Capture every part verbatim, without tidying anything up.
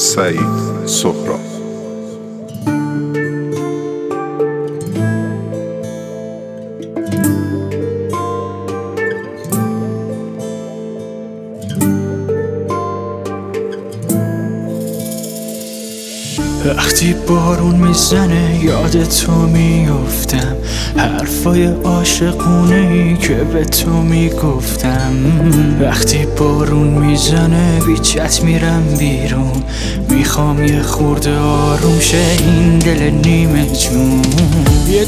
سعید سهراب. وقتی بارون میزنه یاد تو میافتم، حرفای عاشقونه‌ای که به تو میگفتم. وقتی بارون میزنه بیچت میرم بیرون، میخوام یه خورده آروم شه این دل نیمه جون. یه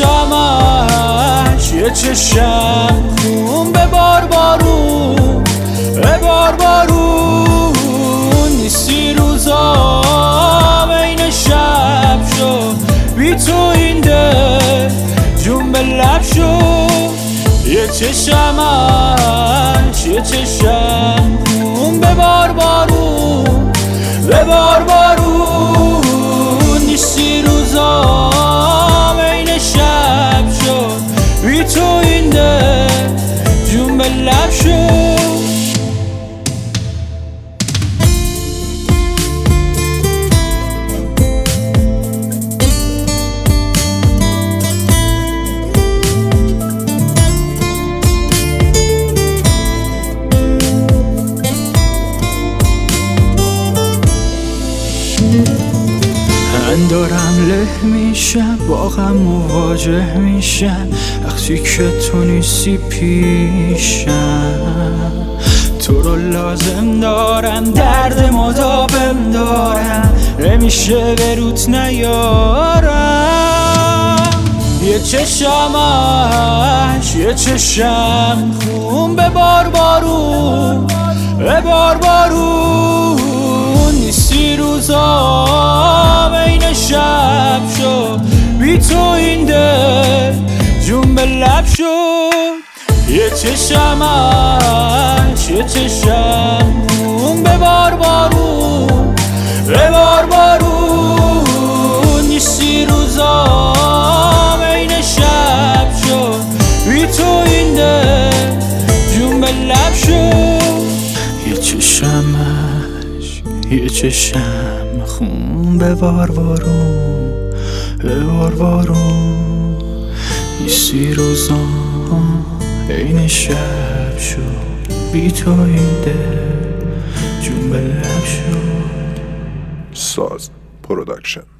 چشمش یه چشم خون، به بار بارون به بار بارون نیستی روزا بی تو این دل جون به لب شد. یه چشمش یه چشم خون، به بار بارون به بار بارون نیستی روزا بین شب شد. بی تو این دل جون به لب شد. من دارم له میشم، با غم مواجه میشم وقتی که تو نیستی پیشم. تو رو لازم دارم، درد مداوم دارم، نمیشه به روت نیارم. یه چشمش یه چشم خون، به بار بارون به بار بارون نیستی روزا بین شب شد. بی تو این دل جون به لب شد. یه چشمش یه چشم خون، به بار بارون به بار بارون نیستی روزا بین شب شد. بی تو این دل جون به لب شد. یه چشمش یه چشم خون، به بار بارون به بار بارون نیستی روزا عین شب شد. بی تو این دل جون به لب شد. ساز پروداکشن.